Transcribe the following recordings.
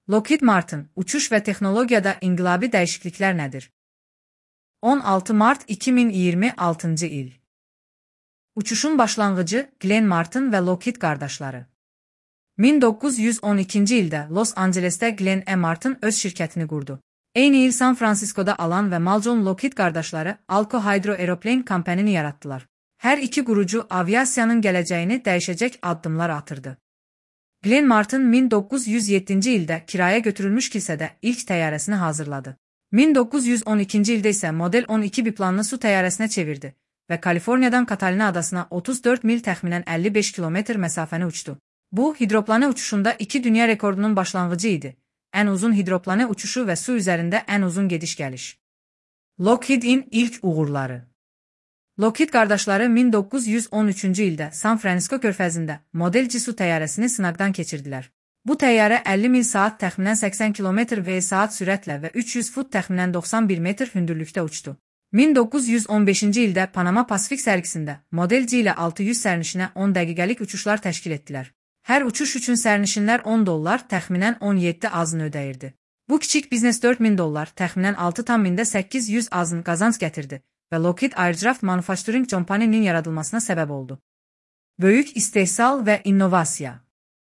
Lockheed Martin, uçuş ve teknolojide inqilabi dəyişikliklər nədir? 16 Mart 2026 il. Uçuşun başlanğıcı Glenn Martin ve Lockheed qardaşları. 1912-ci ildə Los Angelesdə Glenn E. Martin öz şirkətini qurdu. Eyni il San Francisco'da Alan ve Malcolm Lockheed qardaşları Alco Hydro Aeroplane Company'ni yarattılar. Hər iki qurucu aviasiyanın gələcəyini dəyişəcək addımlar atırdı. Glenn Martin 1907-ci ildə kiraya götürülmüş kilsədə ilk təyyarəsini hazırladı. 1912-ci ildə isə Model 12 biplanlı su təyyarəsinə çevirdi və Kaliforniyadan Catalina adasına 34 mil təxminən 55 kilometr məsafəni uçdu. Bu, hidroplane uçuşunda 2 dünya rekordunun başlanğıcı idi. Ən uzun hidroplane uçuşu və su üzərində ən uzun gediş-gəliş. Lockheed'in ilk uğurları. Lockheed qardaşları 1913-cü ildə San Francisco körfəzində Model C su təyyarəsini sınaqdan keçirdilər. Bu təyyarə 50 mil saat təxminən 80 km v saat sürətlə və 300 fut təxminən 91 metr hündürlükdə uçdu. 1915-ci ildə Panama Pasifik sərgisində Model C ilə 600 sərnişinə 10 dəqiqəlik uçuşlar təşkil etdilər. Hər uçuş üçün sərnişinlər $10 təxminən 17 azını ödəyirdi. Bu kiçik biznes $4000 təxminən 6,800 azın qazanc gətirdi və Lockheed Aircraft Manufacturing Company'nin yaradılmasına səbəb oldu. Böyük istehsal və innovasiya.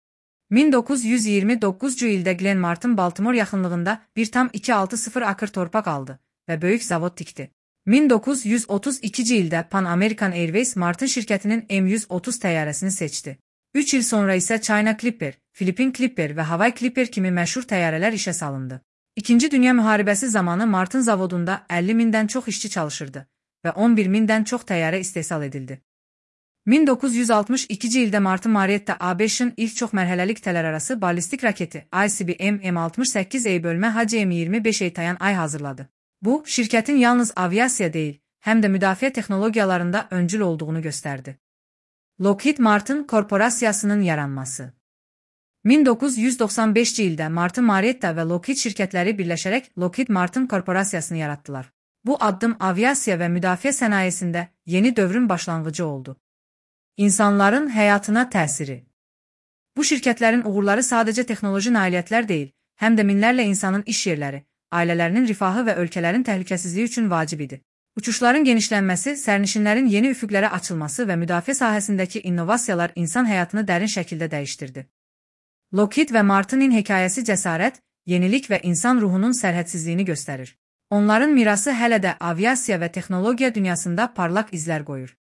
1929-cu ildə Glenn Martin Baltimore yaxınlığında 1,260 akır torpaq aldı və böyük zavod tikdi. 1932-ci ildə Pan American Airways Martin şirkətinin M130 təyyarəsini seçdi. 3 il sonra isə China Clipper, Philippine Clipper və Hawaii Clipper kimi məşhur təyyarələr işə salındı. İkinci Dünya müharibəsi zamanı Martin zavodunda 50 mindən çox işçi çalışırdı və 11 mindən çox təyyarə istehsal edildi. 1962-ci ildə Martin Marietta ABŞ-ın ilk çox mərhələli qitələrarası ballistik raketi ICBM M68A bölmə HCM25A tayan ay hazırladı. Bu, şirkətin yalnız aviasiya deyil, həm də müdafiə texnologiyalarında öncül olduğunu göstərdi. Lockheed Martin korporasiyasının yaranması. 1995-ci ildə Martin Marietta və Lockheed şirkətləri birləşərək Lockheed Martin korporasiyasını yaratdılar. Bu addım aviasiya və müdafiə sənayesində yeni dövrün başlanğıcı oldu. İnsanların həyatına təsiri. Bu şirkətlərin uğurları sadəcə texnoloji nailiyyətlər deyil, həm də minlərlə insanın iş yerləri, ailələrinin rifahı və ölkələrin təhlükəsizliyi üçün vacib idi. Uçuşların genişlənməsi, sərnişinlərin yeni üfüqlərə açılması və müdafiə sahəsindəki innovasiyalar insan həyatını dərin şəkildə dəyişdirdi. Lockheed və Martinin hekayəsi cəsarət, yenilik və insan ruhunun sərhədsizliyini göstərir. Onların mirası hələ də aviasiya və texnologiya dünyasında parlaq izlər qoyur.